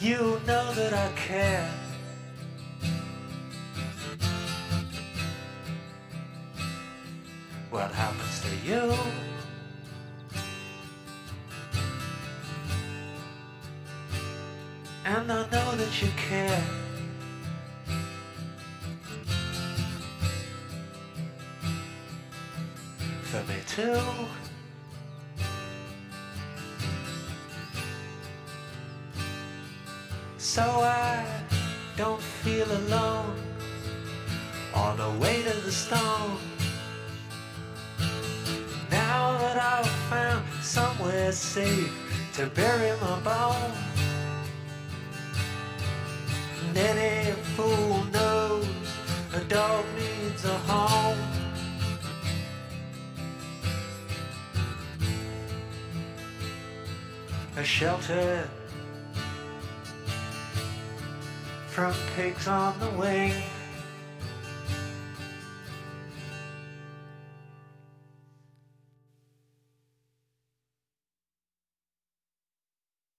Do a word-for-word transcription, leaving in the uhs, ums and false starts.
You know that I care. What happens to you? And I know that you care. For me too. So I don't feel alone on the way to the stone. Now that I've found somewhere safe to bury my bones, and any fool knows a dog needs a home. A shelter from pigs on the wing.